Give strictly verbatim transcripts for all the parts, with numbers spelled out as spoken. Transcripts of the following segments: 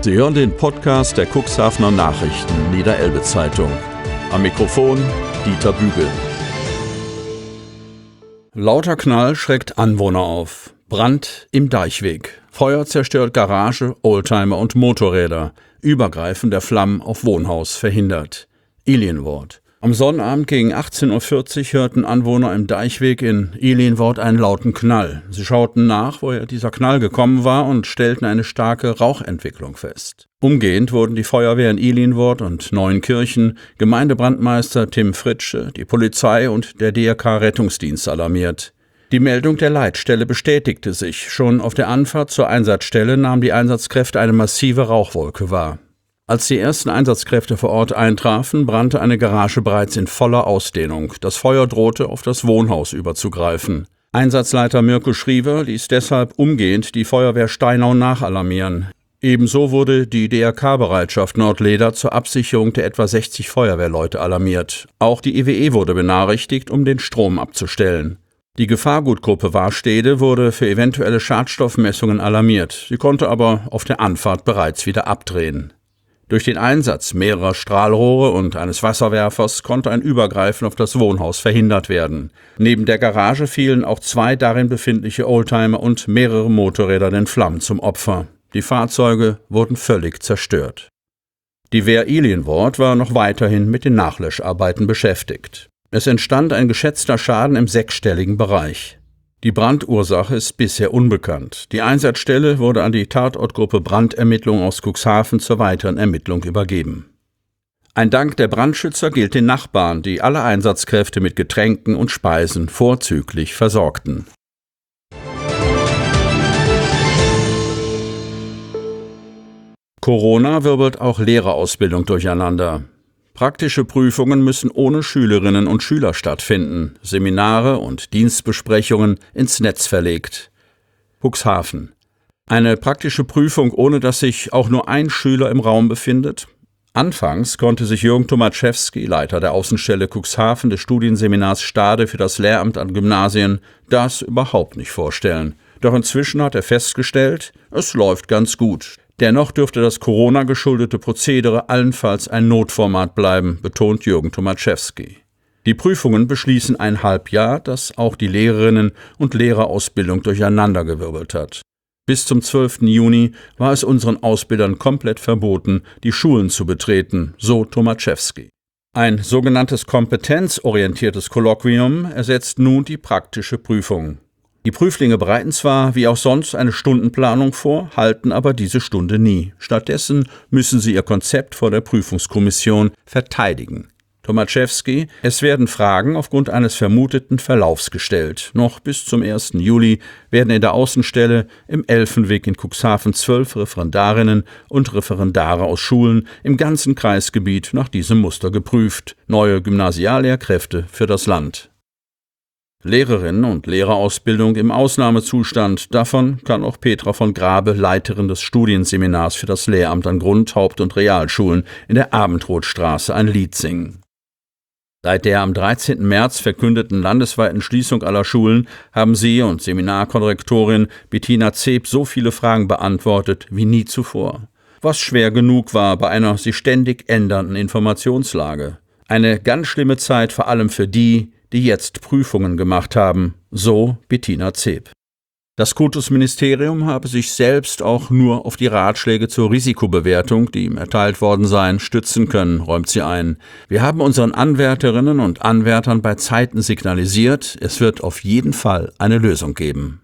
Sie hören den Podcast der Cuxhavener Nachrichten Niederelbe-Zeitung. Am Mikrofon Dieter Bügel. Lauter Knall schreckt Anwohner auf. Brand im Deichweg. Feuer zerstört Garage, Oldtimer und Motorräder. Übergreifen der Flammen auf Wohnhaus verhindert. Ilienwort. Am Sonnabend gegen achtzehn Uhr vierzig hörten Anwohner im Deichweg in Ilienwort einen lauten Knall. Sie schauten nach, woher dieser Knall gekommen war, und stellten eine starke Rauchentwicklung fest. Umgehend wurden die Feuerwehr in Ilienwort und Neuenkirchen, Gemeindebrandmeister Tim Fritsche, die Polizei und der D R K-Rettungsdienst alarmiert. Die Meldung der Leitstelle bestätigte sich. Schon auf der Anfahrt zur Einsatzstelle nahmen die Einsatzkräfte eine massive Rauchwolke wahr. Als die ersten Einsatzkräfte vor Ort eintrafen, brannte eine Garage bereits in voller Ausdehnung. Das Feuer drohte, auf das Wohnhaus überzugreifen. Einsatzleiter Mirko Schriever ließ deshalb umgehend die Feuerwehr Steinau nachalarmieren. Ebenso wurde die D R K-Bereitschaft Nordleder zur Absicherung der etwa sechzig Feuerwehrleute alarmiert. Auch die E W E wurde benachrichtigt, um den Strom abzustellen. Die Gefahrgutgruppe Warstede wurde für eventuelle Schadstoffmessungen alarmiert. Sie konnte aber auf der Anfahrt bereits wieder abdrehen. Durch den Einsatz mehrerer Strahlrohre und eines Wasserwerfers konnte ein Übergreifen auf das Wohnhaus verhindert werden. Neben der Garage fielen auch zwei darin befindliche Oldtimer und mehrere Motorräder den Flammen zum Opfer. Die Fahrzeuge wurden völlig zerstört. Die Wehr Ilienwort war noch weiterhin mit den Nachlöscharbeiten beschäftigt. Es entstand ein geschätzter Schaden im sechsstelligen Bereich. Die Brandursache ist bisher unbekannt. Die Einsatzstelle wurde an die Tatortgruppe Brandermittlung aus Cuxhaven zur weiteren Ermittlung übergeben. Ein Dank der Brandschützer gilt den Nachbarn, die alle Einsatzkräfte mit Getränken und Speisen vorzüglich versorgten. Corona wirbelt auch Lehrerausbildung durcheinander. Praktische Prüfungen müssen ohne Schülerinnen und Schüler stattfinden, Seminare und Dienstbesprechungen ins Netz verlegt. Cuxhaven. Eine praktische Prüfung, ohne dass sich auch nur ein Schüler im Raum befindet? Anfangs konnte sich Jürgen Tomaszewski, Leiter der Außenstelle Cuxhaven des Studienseminars Stade für das Lehramt an Gymnasien, das überhaupt nicht vorstellen. Doch inzwischen hat er festgestellt, es läuft ganz gut. Dennoch dürfte das Corona-geschuldete Prozedere allenfalls ein Notformat bleiben, betont Jürgen Tomaszewski. Die Prüfungen beschließen ein Halbjahr, das auch die Lehrerinnen- und Lehrerausbildung durcheinandergewirbelt hat. Bis zum zwölften Juni war es unseren Ausbildern komplett verboten, die Schulen zu betreten, so Tomaszewski. Ein sogenanntes kompetenzorientiertes Kolloquium ersetzt nun die praktische Prüfung. Die Prüflinge bereiten zwar wie auch sonst eine Stundenplanung vor, halten aber diese Stunde nie. Stattdessen müssen sie ihr Konzept vor der Prüfungskommission verteidigen. Tomaszewski: Es werden Fragen aufgrund eines vermuteten Verlaufs gestellt. Noch bis zum ersten Juli werden in der Außenstelle im Elfenweg in Cuxhaven zwölf Referendarinnen und Referendare aus Schulen im ganzen Kreisgebiet nach diesem Muster geprüft. Neue Gymnasiallehrkräfte für das Land. Lehrerinnen- und Lehrerausbildung im Ausnahmezustand. Davon kann auch Petra von Grabe, Leiterin des Studienseminars für das Lehramt an Grund-, Haupt- und Realschulen in der Abendrotstraße, ein Lied singen. Seit der am dreizehnten März verkündeten landesweiten Schließung aller Schulen haben sie und Seminarkonrektorin Bettina Zeb so viele Fragen beantwortet wie nie zuvor. Was schwer genug war bei einer sich ständig ändernden Informationslage. Eine ganz schlimme Zeit vor allem für die, die jetzt Prüfungen gemacht haben, so Bettina Zeb. Das Kultusministerium habe sich selbst auch nur auf die Ratschläge zur Risikobewertung, die ihm erteilt worden seien, stützen können, räumt sie ein. Wir haben unseren Anwärterinnen und Anwärtern bei Zeiten signalisiert, es wird auf jeden Fall eine Lösung geben.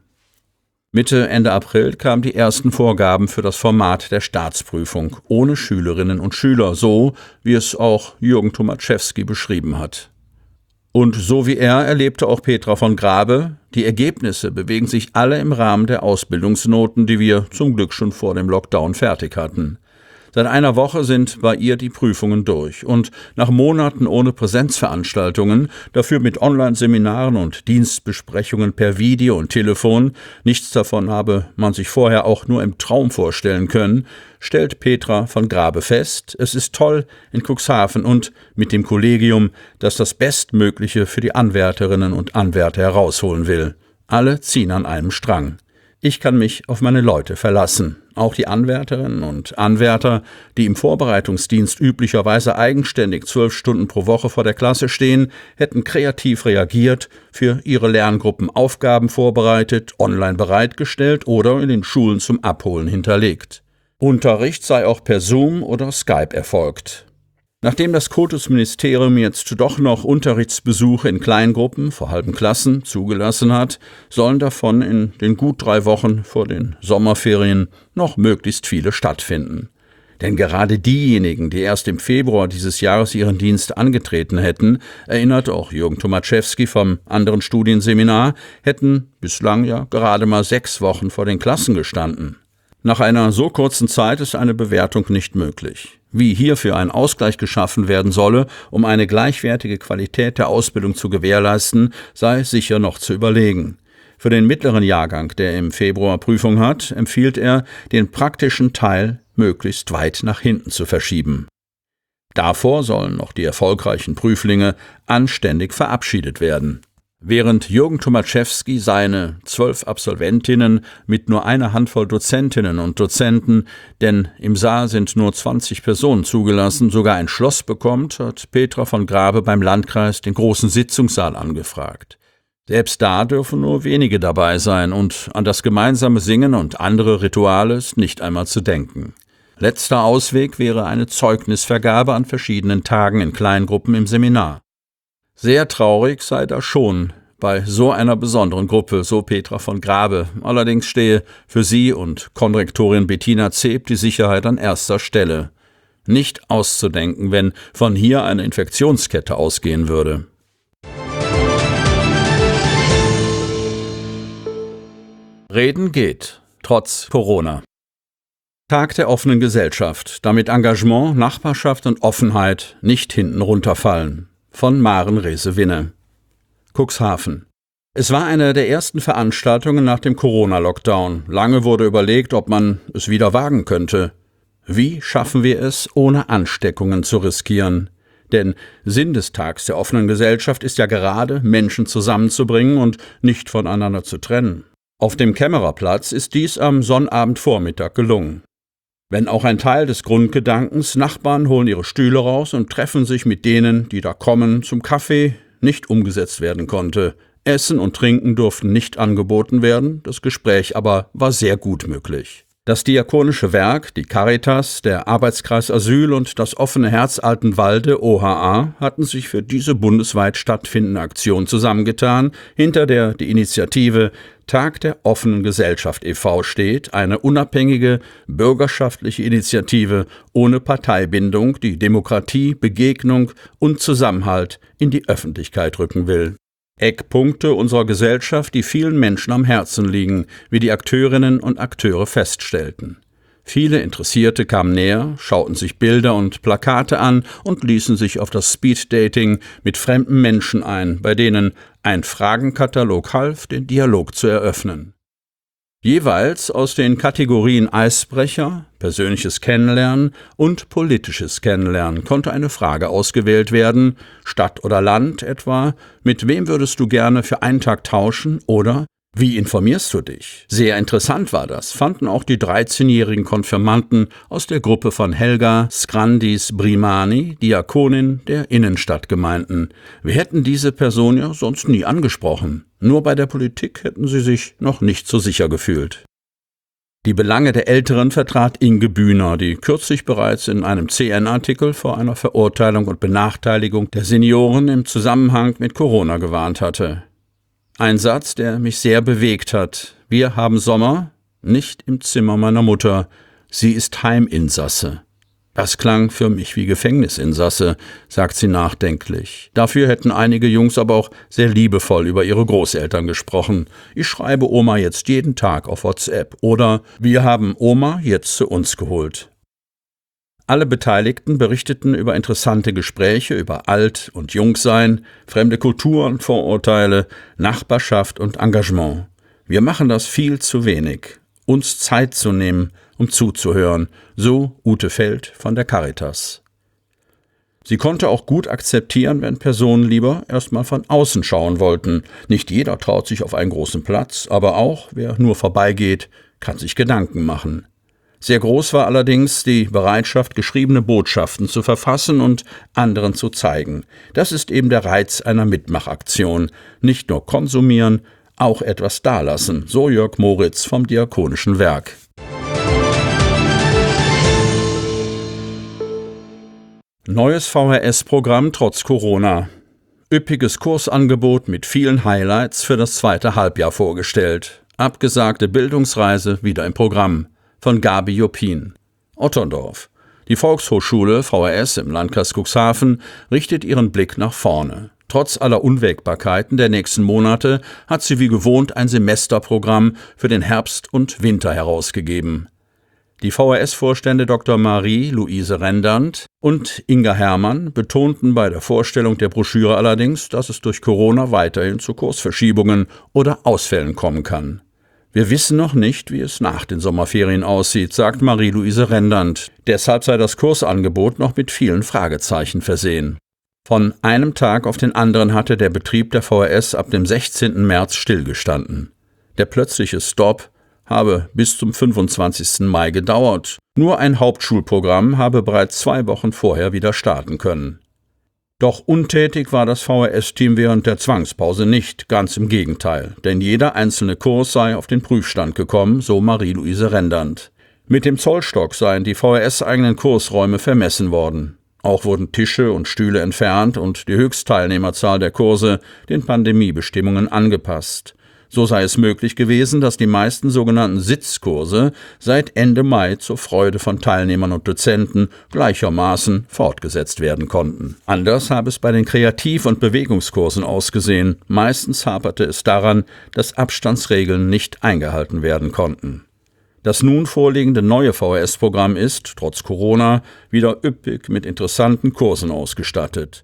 Mitte, Ende April kamen die ersten Vorgaben für das Format der Staatsprüfung, ohne Schülerinnen und Schüler, so wie es auch Jürgen Tomaszewski beschrieben hat. Und so wie er erlebte auch Petra von Grabe, die Ergebnisse bewegen sich alle im Rahmen der Ausbildungsnoten, die wir zum Glück schon vor dem Lockdown fertig hatten. Seit einer Woche sind bei ihr die Prüfungen durch und nach Monaten ohne Präsenzveranstaltungen, dafür mit Online-Seminaren und Dienstbesprechungen per Video und Telefon, nichts davon habe man sich vorher auch nur im Traum vorstellen können, stellt Petra von Grabe fest, es ist toll in Cuxhaven und mit dem Kollegium, das das Bestmögliche für die Anwärterinnen und Anwärter herausholen will. Alle ziehen an einem Strang. Ich kann mich auf meine Leute verlassen. Auch die Anwärterinnen und Anwärter, die im Vorbereitungsdienst üblicherweise eigenständig zwölf Stunden pro Woche vor der Klasse stehen, hätten kreativ reagiert, für ihre Lerngruppen Aufgaben vorbereitet, online bereitgestellt oder in den Schulen zum Abholen hinterlegt. Unterricht sei auch per Zoom oder Skype erfolgt. Nachdem das Kultusministerium jetzt doch noch Unterrichtsbesuche in Kleingruppen vor halben Klassen zugelassen hat, sollen davon in den gut drei Wochen vor den Sommerferien noch möglichst viele stattfinden. Denn gerade diejenigen, die erst im Februar dieses Jahres ihren Dienst angetreten hätten, erinnert auch Jürgen Tomaschewski vom anderen Studienseminar, hätten bislang ja gerade mal sechs Wochen vor den Klassen gestanden. Nach einer so kurzen Zeit ist eine Bewertung nicht möglich. Wie hierfür ein Ausgleich geschaffen werden solle, um eine gleichwertige Qualität der Ausbildung zu gewährleisten, sei sicher noch zu überlegen. Für den mittleren Jahrgang, der im Februar Prüfung hat, empfiehlt er, den praktischen Teil möglichst weit nach hinten zu verschieben. Davor sollen noch die erfolgreichen Prüflinge anständig verabschiedet werden. Während Jürgen Tomaschewski seine zwölf Absolventinnen mit nur einer Handvoll Dozentinnen und Dozenten, denn im Saal sind nur zwanzig Personen zugelassen, sogar ein Schloss bekommt, hat Petra von Grabe beim Landkreis den großen Sitzungssaal angefragt. Selbst da dürfen nur wenige dabei sein und an das gemeinsame Singen und andere Rituale ist nicht einmal zu denken. Letzter Ausweg wäre eine Zeugnisvergabe an verschiedenen Tagen in Kleingruppen im Seminar. Sehr traurig sei das schon bei so einer besonderen Gruppe, so Petra von Grabe. Allerdings stehe für sie und Konrektorin Bettina Zeb die Sicherheit an erster Stelle. Nicht auszudenken, wenn von hier eine Infektionskette ausgehen würde. Reden geht, trotz Corona. Tag der offenen Gesellschaft, damit Engagement, Nachbarschaft und Offenheit nicht hinten runterfallen. Von Maren Rehse-Winne. Cuxhaven. Es war eine der ersten Veranstaltungen nach dem Corona-Lockdown. Lange wurde überlegt, ob man es wieder wagen könnte. Wie schaffen wir es, ohne Ansteckungen zu riskieren? Denn Sinn des Tags der offenen Gesellschaft ist ja gerade, Menschen zusammenzubringen und nicht voneinander zu trennen. Auf dem Kämmererplatz ist dies am Sonnabendvormittag gelungen. Wenn auch ein Teil des Grundgedankens, Nachbarn holen ihre Stühle raus und treffen sich mit denen, die da kommen, zum Kaffee, nicht umgesetzt werden konnte. Essen und Trinken durften nicht angeboten werden, das Gespräch aber war sehr gut möglich. Das Diakonische Werk, die Caritas, der Arbeitskreis Asyl und das offene Herz Altenwalde O H A hatten sich für diese bundesweit stattfindende Aktion zusammengetan, hinter der die Initiative Tag der offenen Gesellschaft e V steht, eine unabhängige, bürgerschaftliche Initiative ohne Parteibindung, die Demokratie, Begegnung und Zusammenhalt in die Öffentlichkeit rücken will. Eckpunkte unserer Gesellschaft, die vielen Menschen am Herzen liegen, wie die Akteurinnen und Akteure feststellten. Viele Interessierte kamen näher, schauten sich Bilder und Plakate an und ließen sich auf das Speeddating mit fremden Menschen ein, bei denen ein Fragenkatalog half, den Dialog zu eröffnen. Jeweils aus den Kategorien Eisbrecher, persönliches Kennenlernen und politisches Kennenlernen konnte eine Frage ausgewählt werden, Stadt oder Land etwa, mit wem würdest du gerne für einen Tag tauschen oder wie informierst du dich? Sehr interessant war das, fanden auch die dreizehnjährigen Konfirmanden aus der Gruppe von Helga Skrandis Brimani, Diakonin der Innenstadtgemeinden. Wir hätten diese Person ja sonst nie angesprochen. Nur bei der Politik hätten sie sich noch nicht so sicher gefühlt. Die Belange der Älteren vertrat Inge Bühner, die kürzlich bereits in einem C N-Artikel vor einer Verurteilung und Benachteiligung der Senioren im Zusammenhang mit Corona gewarnt hatte. Ein Satz, der mich sehr bewegt hat. Wir haben Sommer, nicht im Zimmer meiner Mutter. Sie ist Heiminsasse. Das klang für mich wie Gefängnisinsasse, sagt sie nachdenklich. Dafür hätten einige Jungs aber auch sehr liebevoll über ihre Großeltern gesprochen. Ich schreibe Oma jetzt jeden Tag auf WhatsApp. Oder wir haben Oma jetzt zu uns geholt. Alle Beteiligten berichteten über interessante Gespräche über Alt- und Jungsein, fremde Kulturen, Vorurteile, Nachbarschaft und Engagement. Wir machen das viel zu wenig, uns Zeit zu nehmen, um zuzuhören, so Ute Feld von der Caritas. Sie konnte auch gut akzeptieren, wenn Personen lieber erstmal von außen schauen wollten. Nicht jeder traut sich auf einen großen Platz, aber auch wer nur vorbeigeht, kann sich Gedanken machen. Sehr groß war allerdings die Bereitschaft, geschriebene Botschaften zu verfassen und anderen zu zeigen. Das ist eben der Reiz einer Mitmachaktion. Nicht nur konsumieren, auch etwas dalassen, so Jörg Moritz vom Diakonischen Werk. Neues V H S-Programm trotz Corona. Üppiges Kursangebot mit vielen Highlights für das zweite Halbjahr vorgestellt. Abgesagte Bildungsreise wieder im Programm. Von Gabi Joppin. Otterndorf. Die Volkshochschule V H S im Landkreis Cuxhaven richtet ihren Blick nach vorne. Trotz aller Unwägbarkeiten der nächsten Monate hat sie wie gewohnt ein Semesterprogramm für den Herbst und Winter herausgegeben. Die V H S-Vorstände Doktor Marie-Luise Rendand und Inga Herrmann betonten bei der Vorstellung der Broschüre allerdings, dass es durch Corona weiterhin zu Kursverschiebungen oder Ausfällen kommen kann. Wir wissen noch nicht, wie es nach den Sommerferien aussieht, sagt Marie-Luise Rendand. Deshalb sei das Kursangebot noch mit vielen Fragezeichen versehen. Von einem Tag auf den anderen hatte der Betrieb der V H S ab dem sechzehnten März stillgestanden. Der plötzliche Stopp habe bis zum fünfundzwanzigsten Mai gedauert. Nur ein Hauptschulprogramm habe bereits zwei Wochen vorher wieder starten können. Doch untätig war das V H S-Team während der Zwangspause nicht, ganz im Gegenteil, denn jeder einzelne Kurs sei auf den Prüfstand gekommen, so Marie-Luise Rendand. Mit dem Zollstock seien die V H S-eigenen Kursräume vermessen worden. Auch wurden Tische und Stühle entfernt und die Höchstteilnehmerzahl der Kurse den Pandemiebestimmungen angepasst. So sei es möglich gewesen, dass die meisten sogenannten Sitzkurse seit Ende Mai zur Freude von Teilnehmern und Dozenten gleichermaßen fortgesetzt werden konnten. Anders habe es bei den Kreativ- und Bewegungskursen ausgesehen. Meistens haperte es daran, dass Abstandsregeln nicht eingehalten werden konnten. Das nun vorliegende neue V H S-Programm ist, trotz Corona, wieder üppig mit interessanten Kursen ausgestattet.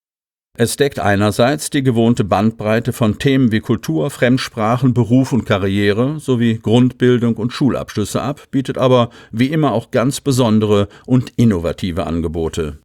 Es deckt einerseits die gewohnte Bandbreite von Themen wie Kultur, Fremdsprachen, Beruf und Karriere sowie Grundbildung und Schulabschlüsse ab, bietet aber wie immer auch ganz besondere und innovative Angebote.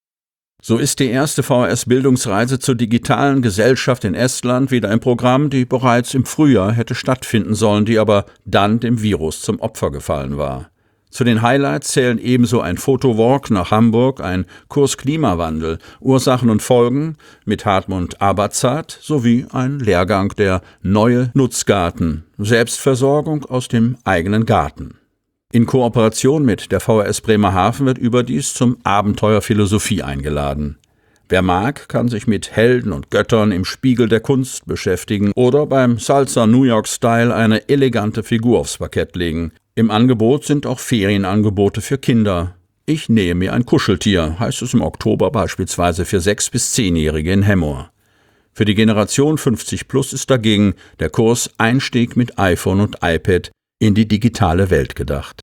So ist die erste V H S-Bildungsreise zur digitalen Gesellschaft in Estland wieder im Programm, die bereits im Frühjahr hätte stattfinden sollen, die aber dann dem Virus zum Opfer gefallen war. Zu den Highlights zählen ebenso ein Fotowalk nach Hamburg, ein Kurs Klimawandel, Ursachen und Folgen mit Hartmut Abazat sowie ein Lehrgang der Neue Nutzgarten, Selbstversorgung aus dem eigenen Garten. In Kooperation mit der V H S Bremerhaven wird überdies zum Abenteuer Philosophie eingeladen. Wer mag, kann sich mit Helden und Göttern im Spiegel der Kunst beschäftigen oder beim Salsa New York Style eine elegante Figur aufs Parkett legen. Im Angebot sind auch Ferienangebote für Kinder. Ich nähe mir ein Kuscheltier, heißt es im Oktober beispielsweise für sechs- bis zehnjährige in Hemmoor. Für die Generation fünfzig plus ist dagegen der Kurs Einstieg mit iPhone und iPad in die digitale Welt gedacht.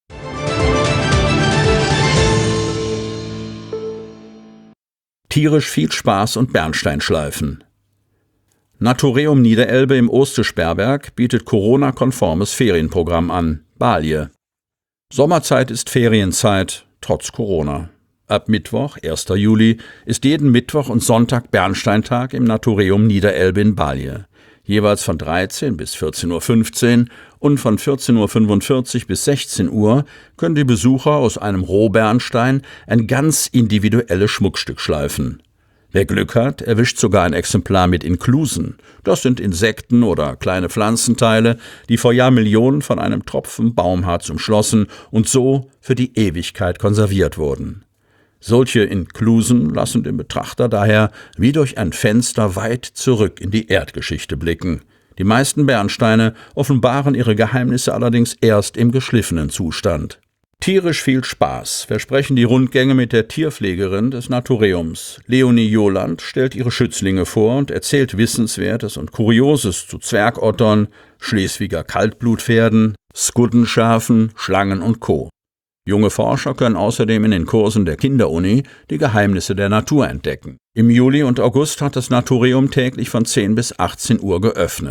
Tierisch viel Spaß und Bernsteinschleifen. Natureum Niederelbe im Oste-Sperrberg bietet Corona-konformes Ferienprogramm an. Balje. Sommerzeit ist Ferienzeit, trotz Corona. Ab Mittwoch, ersten Juli, ist jeden Mittwoch und Sonntag Bernsteintag im Natureum Niederelbe in Balje. Jeweils von dreizehn bis vierzehn Uhr fünfzehn und von vierzehn Uhr fünfundvierzig bis sechzehn Uhr können die Besucher aus einem Rohbernstein ein ganz individuelles Schmuckstück schleifen. Wer Glück hat, erwischt sogar ein Exemplar mit Inklusen. Das sind Insekten oder kleine Pflanzenteile, die vor Jahrmillionen von einem Tropfen Baumharz umschlossen und so für die Ewigkeit konserviert wurden. Solche Inklusen lassen den Betrachter daher wie durch ein Fenster weit zurück in die Erdgeschichte blicken. Die meisten Bernsteine offenbaren ihre Geheimnisse allerdings erst im geschliffenen Zustand. Tierisch viel Spaß versprechen die Rundgänge mit der Tierpflegerin des Natureums. Leonie Joland stellt ihre Schützlinge vor und erzählt Wissenswertes und Kurioses zu Zwergottern, Schleswiger Kaltblutpferden, Skuddenschafen, Schlangen und Co. Junge Forscher können außerdem in den Kursen der Kinderuni die Geheimnisse der Natur entdecken. Im Juli und August hat das Natureum täglich von zehn bis achtzehn Uhr geöffnet.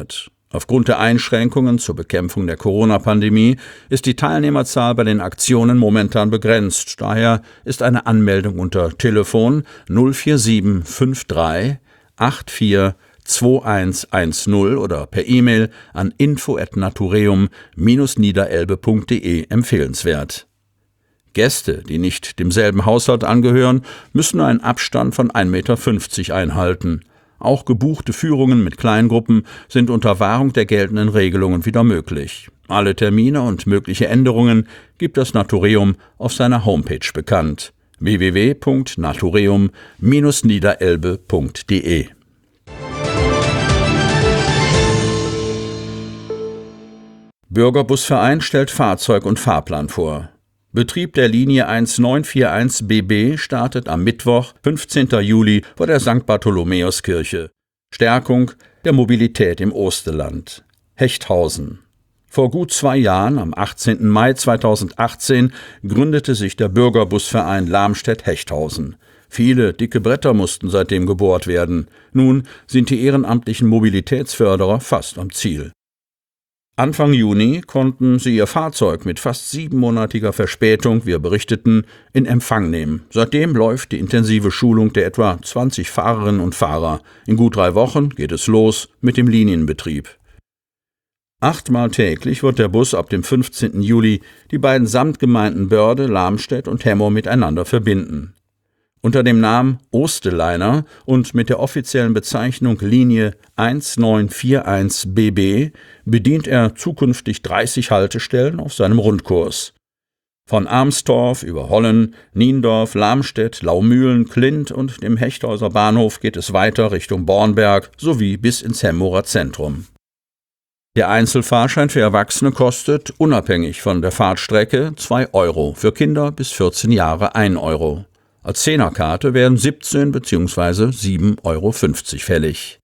Aufgrund der Einschränkungen zur Bekämpfung der Corona-Pandemie ist die Teilnehmerzahl bei den Aktionen momentan begrenzt. Daher ist eine Anmeldung unter Telefon null vier sieben fünf drei acht vier zwei eins eins null oder per E-Mail an info at natureum Bindestrich niederelbe punkt de empfehlenswert. Gäste, die nicht demselben Haushalt angehören, müssen einen Abstand von ein Meter fünfzig einhalten. Auch gebuchte Führungen mit Kleingruppen sind unter Wahrung der geltenden Regelungen wieder möglich. Alle Termine und mögliche Änderungen gibt das Natureum auf seiner Homepage bekannt: w w w punkt natureum Bindestrich niederelbe punkt de. Bürgerbusverein stellt Fahrzeug und Fahrplan vor. Betrieb der Linie eins neun vier eins B B startet am Mittwoch, fünfzehnten Juli, vor der Sankt Bartholomäuskirche. Stärkung der Mobilität im Osterland. Hechthausen. Vor gut zwei Jahren, am achtzehnten Mai zweitausendachtzehn, gründete sich der Bürgerbusverein Lamstedt-Hechthausen. Viele dicke Bretter mussten seitdem gebohrt werden. Nun sind die ehrenamtlichen Mobilitätsförderer fast am Ziel. Anfang Juni konnten sie ihr Fahrzeug mit fast siebenmonatiger Verspätung, wir berichteten, in Empfang nehmen. Seitdem läuft die intensive Schulung der etwa zwanzig Fahrerinnen und Fahrer. In gut drei Wochen geht es los mit dem Linienbetrieb. Achtmal täglich wird der Bus ab dem fünfzehnten Juli die beiden Samtgemeinden Börde, Lamstedt und Hemmoor miteinander verbinden. Unter dem Namen Oosteliner und mit der offiziellen Bezeichnung Linie eins neun vier eins B B bedient er zukünftig dreißig Haltestellen auf seinem Rundkurs. Von Amstorf über Hollen, Niendorf, Lamstedt, Laumühlen, Klint und dem Hechthauser Bahnhof geht es weiter Richtung Bornberg sowie bis ins Hemmoorer Zentrum. Der Einzelfahrschein für Erwachsene kostet, unabhängig von der Fahrtstrecke, zwei Euro, für Kinder bis vierzehn Jahre ein Euro. Als Zehnerkarte werden siebzehn bzw. sieben Euro fünfzig fällig.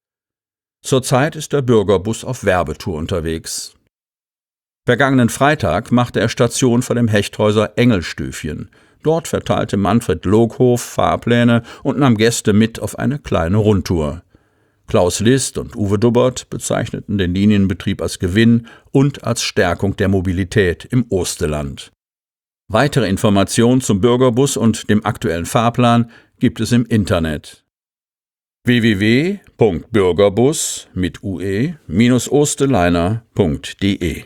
Zurzeit ist der Bürgerbus auf Werbetour unterwegs. Vergangenen Freitag machte er Station vor dem Hechthauser Engelstüfchen. Dort verteilte Manfred Loghof Fahrpläne und nahm Gäste mit auf eine kleine Rundtour. Klaus List und Uwe Dubbert bezeichneten den Linienbetrieb als Gewinn und als Stärkung der Mobilität im Osterland. Weitere Informationen zum Bürgerbus und dem aktuellen Fahrplan gibt es im Internet. w w w punkt bürgerbus mit ue Bindestrich oosteliner punkt de.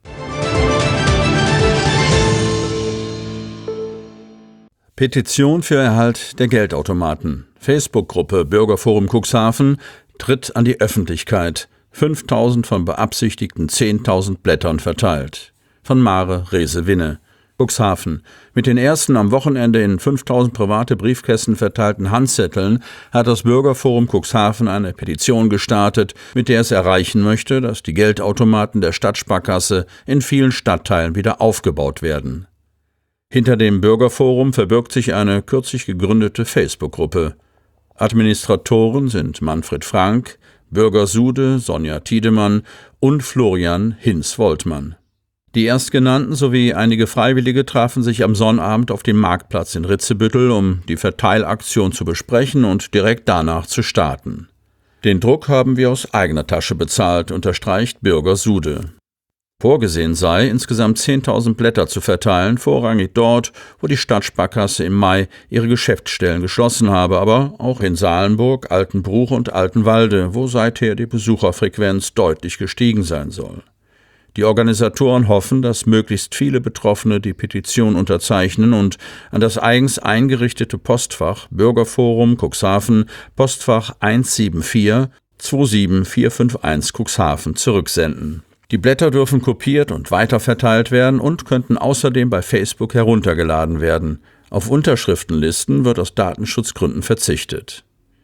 Petition für Erhalt der Geldautomaten. Facebook-Gruppe Bürgerforum Cuxhaven tritt an die Öffentlichkeit. fünftausend von beabsichtigten zehntausend Blättern verteilt. Von Mare Rese-Winne. Cuxhaven. Mit den ersten am Wochenende in fünftausend private Briefkästen verteilten Handzetteln hat das Bürgerforum Cuxhaven eine Petition gestartet, mit der es erreichen möchte, dass die Geldautomaten der Stadtsparkasse in vielen Stadtteilen wieder aufgebaut werden. Hinter dem Bürgerforum verbirgt sich eine kürzlich gegründete Facebook-Gruppe. Administratoren sind Manfred Frank, Bürger Sude, Sonja Tiedemann und Florian Hinz-Woltmann. Die Erstgenannten sowie einige Freiwillige trafen sich am Sonnabend auf dem Marktplatz in Ritzebüttel, um die Verteilaktion zu besprechen und direkt danach zu starten. Den Druck haben wir aus eigener Tasche bezahlt, unterstreicht Bürger Sude. Vorgesehen sei, insgesamt zehntausend Blätter zu verteilen, vorrangig dort, wo die Stadtsparkasse im Mai ihre Geschäftsstellen geschlossen habe, aber auch in Salenburg, Altenbruch und Altenwalde, wo seither die Besucherfrequenz deutlich gestiegen sein soll. Die Organisatoren hoffen, dass möglichst viele Betroffene die Petition unterzeichnen und an das eigens eingerichtete Postfach Bürgerforum Cuxhaven, Postfach eins sieben vier zwei sieben vier fünf eins Cuxhaven zurücksenden. Die Blätter dürfen kopiert und weiterverteilt werden und könnten außerdem bei Facebook heruntergeladen werden. Auf Unterschriftenlisten wird aus Datenschutzgründen verzichtet.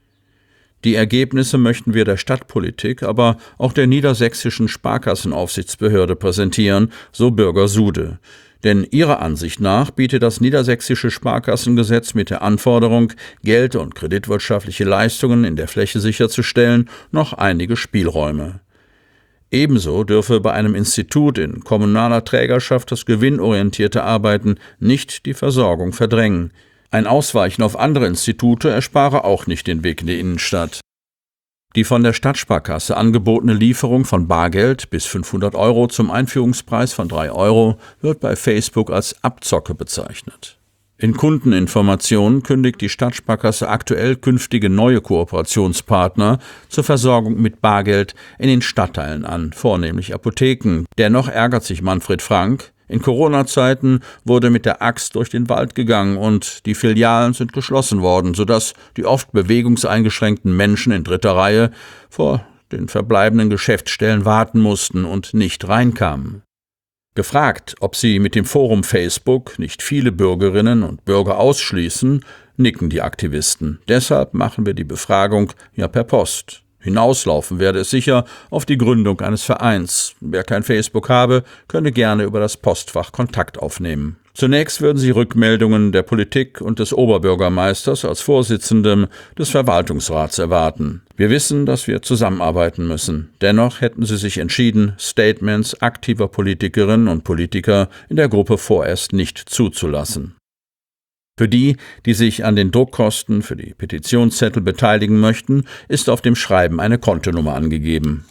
Die Ergebnisse möchten wir der Stadtpolitik, aber auch der niedersächsischen Sparkassenaufsichtsbehörde präsentieren, so Bürger Sude. Denn ihrer Ansicht nach bietet das niedersächsische Sparkassengesetz mit der Anforderung, Geld- und kreditwirtschaftliche Leistungen in der Fläche sicherzustellen, noch einige Spielräume. Ebenso dürfe bei einem Institut in kommunaler Trägerschaft das gewinnorientierte Arbeiten nicht die Versorgung verdrängen. Ein Ausweichen auf andere Institute erspare auch nicht den Weg in die Innenstadt. Die von der Stadtsparkasse angebotene Lieferung von Bargeld bis fünfhundert Euro zum Einführungspreis von drei Euro wird bei Facebook als Abzocke bezeichnet. In Kundeninformationen kündigt die Stadtsparkasse aktuell künftige neue Kooperationspartner zur Versorgung mit Bargeld in den Stadtteilen an, vornehmlich Apotheken. Dennoch ärgert sich Manfred Frank: In Corona-Zeiten wurde mit der Axt durch den Wald gegangen und die Filialen sind geschlossen worden, sodass die oft bewegungseingeschränkten Menschen in dritter Reihe vor den verbleibenden Geschäftsstellen warten mussten und nicht reinkamen. Gefragt, ob sie mit dem Forum Facebook nicht viele Bürgerinnen und Bürger ausschließen, nicken die Aktivisten. Deshalb machen wir die Befragung ja per Post. Hinauslaufen werde es sicher auf die Gründung eines Vereins. Wer kein Facebook habe, könne gerne über das Postfach Kontakt aufnehmen. Zunächst würden sie Rückmeldungen der Politik und des Oberbürgermeisters als Vorsitzendem des Verwaltungsrats erwarten. Wir wissen, dass wir zusammenarbeiten müssen. Dennoch hätten sie sich entschieden, Statements aktiver Politikerinnen und Politiker in der Gruppe vorerst nicht zuzulassen. Für die, die sich an den Druckkosten für die Petitionszettel beteiligen möchten, ist auf dem Schreiben eine Kontonummer angegeben.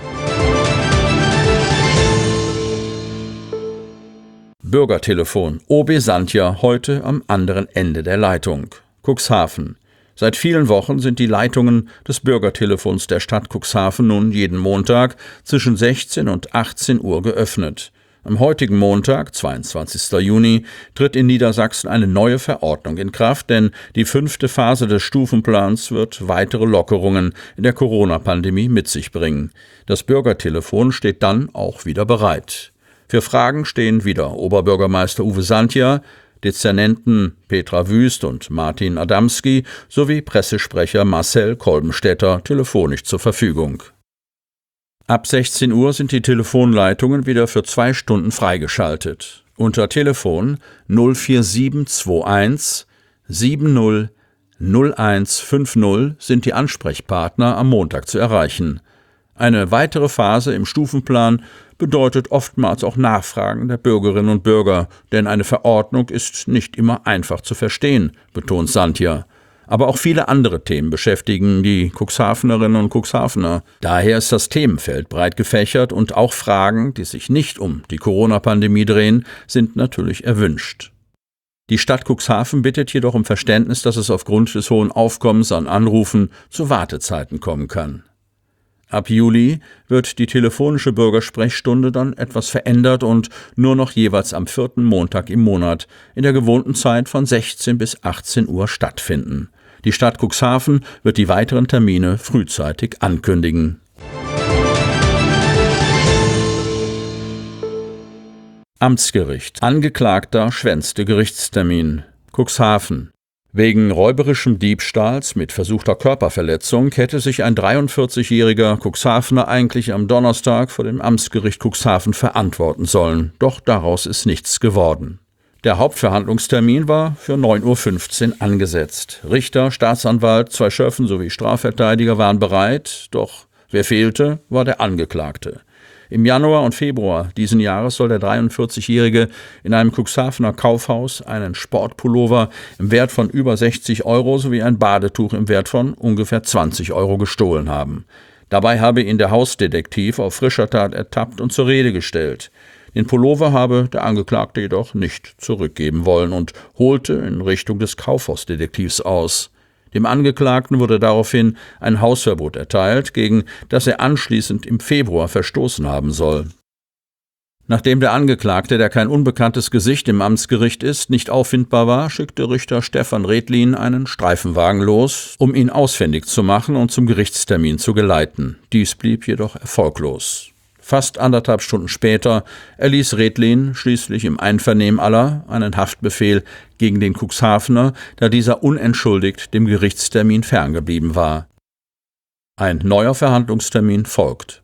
Bürgertelefon. O B Sandja heute am anderen Ende der Leitung. Cuxhaven. Seit vielen Wochen sind die Leitungen des Bürgertelefons der Stadt Cuxhaven nun jeden Montag zwischen sechzehn und achtzehn Uhr geöffnet. Am heutigen Montag, zweiundzwanzigsten Juni, tritt in Niedersachsen eine neue Verordnung in Kraft, denn die fünfte Phase des Stufenplans wird weitere Lockerungen in der Corona-Pandemie mit sich bringen. Das Bürgertelefon steht dann auch wieder bereit. Für Fragen stehen wieder Oberbürgermeister Uwe Sandja, Dezernenten Petra Wüst und Martin Adamski sowie Pressesprecher Marcel Kolbenstädter telefonisch zur Verfügung. Ab sechzehn Uhr sind die Telefonleitungen wieder für zwei Stunden freigeschaltet. Unter Telefon null vier sieben zwei eins sieben null null eins fünf null sind die Ansprechpartner am Montag zu erreichen. Eine weitere Phase im Stufenplan bedeutet oftmals auch Nachfragen der Bürgerinnen und Bürger, denn eine Verordnung ist nicht immer einfach zu verstehen, betont Sandja. Aber auch viele andere Themen beschäftigen die Cuxhavenerinnen und Cuxhavener. Daher ist das Themenfeld breit gefächert und auch Fragen, die sich nicht um die Corona-Pandemie drehen, sind natürlich erwünscht. Die Stadt Cuxhaven bittet jedoch um Verständnis, dass es aufgrund des hohen Aufkommens an Anrufen zu Wartezeiten kommen kann. Ab Juli wird die telefonische Bürgersprechstunde dann etwas verändert und nur noch jeweils am vierten Montag im Monat in der gewohnten Zeit von sechzehn bis achtzehn Uhr stattfinden. Die Stadt Cuxhaven wird die weiteren Termine frühzeitig ankündigen. Amtsgericht. Angeklagter schwänzte Gerichtstermin. Cuxhaven. Wegen räuberischem Diebstahls mit versuchter Körperverletzung hätte sich ein dreiundvierzigjähriger Cuxhavener eigentlich am Donnerstag vor dem Amtsgericht Cuxhaven verantworten sollen. Doch daraus ist nichts geworden. Der Hauptverhandlungstermin war für neun Uhr fünfzehn angesetzt. Richter, Staatsanwalt, zwei Schöffen sowie Strafverteidiger waren bereit, doch wer fehlte, war der Angeklagte. Im Januar und Februar diesen Jahres soll der dreiundvierzigjährige in einem Cuxhavener Kaufhaus einen Sportpullover im Wert von über sechzig Euro sowie ein Badetuch im Wert von ungefähr zwanzig Euro gestohlen haben. Dabei habe ihn der Hausdetektiv auf frischer Tat ertappt und zur Rede gestellt. Den Pullover habe der Angeklagte jedoch nicht zurückgeben wollen und holte in Richtung des Kaufhausdetektivs aus. Dem Angeklagten wurde daraufhin ein Hausverbot erteilt, gegen das er anschließend im Februar verstoßen haben soll. Nachdem der Angeklagte, der kein unbekanntes Gesicht im Amtsgericht ist, nicht auffindbar war, schickte Richter Stefan Redlin einen Streifenwagen los, um ihn ausfindig zu machen und zum Gerichtstermin zu geleiten. Dies blieb jedoch erfolglos. Fast anderthalb Stunden später erließ Redlin schließlich im Einvernehmen aller einen Haftbefehl gegen den Cuxhavener, da dieser unentschuldigt dem Gerichtstermin ferngeblieben war. Ein neuer Verhandlungstermin folgt.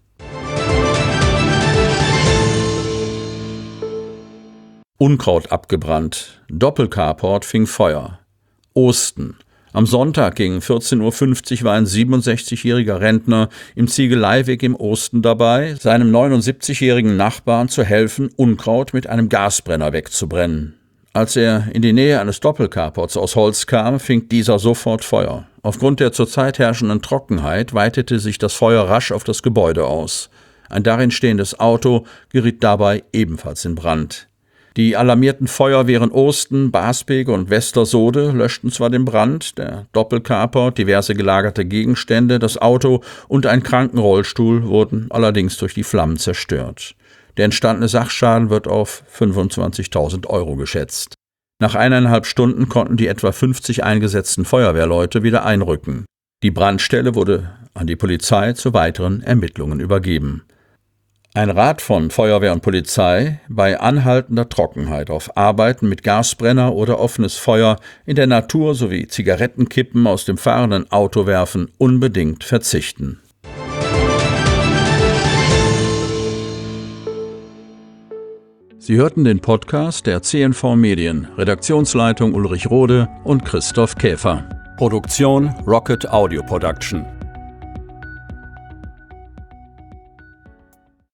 Unkraut abgebrannt. Doppelcarport fing Feuer. Osten. Am Sonntag gegen vierzehn Uhr fünfzig war ein siebenundsechzigjähriger Rentner im Ziegeleiweg im Osten dabei, seinem neunundsiebzigjährigen Nachbarn zu helfen, Unkraut mit einem Gasbrenner wegzubrennen. Als er in die Nähe eines Doppelcarports aus Holz kam, fing dieser sofort Feuer. Aufgrund der zurzeit herrschenden Trockenheit weitete sich das Feuer rasch auf das Gebäude aus. Ein darin stehendes Auto geriet dabei ebenfalls in Brand. Die alarmierten Feuerwehren Osten, Basbeke und Westersode löschten zwar den Brand, der Doppelcarport, diverse gelagerte Gegenstände, das Auto und ein Krankenrollstuhl wurden allerdings durch die Flammen zerstört. Der entstandene Sachschaden wird auf fünfundzwanzigtausend Euro geschätzt. Nach eineinhalb Stunden konnten die etwa fünfzig eingesetzten Feuerwehrleute wieder einrücken. Die Brandstelle wurde an die Polizei zu weiteren Ermittlungen übergeben. Ein Rat von Feuerwehr und Polizei: bei anhaltender Trockenheit auf Arbeiten mit Gasbrenner oder offenes Feuer in der Natur sowie Zigarettenkippen aus dem fahrenden Auto werfen unbedingt verzichten. Sie hörten den Podcast der C N V Medien, Redaktionsleitung Ulrich Rode und Christoph Käfer. Produktion Rocket Audio Production.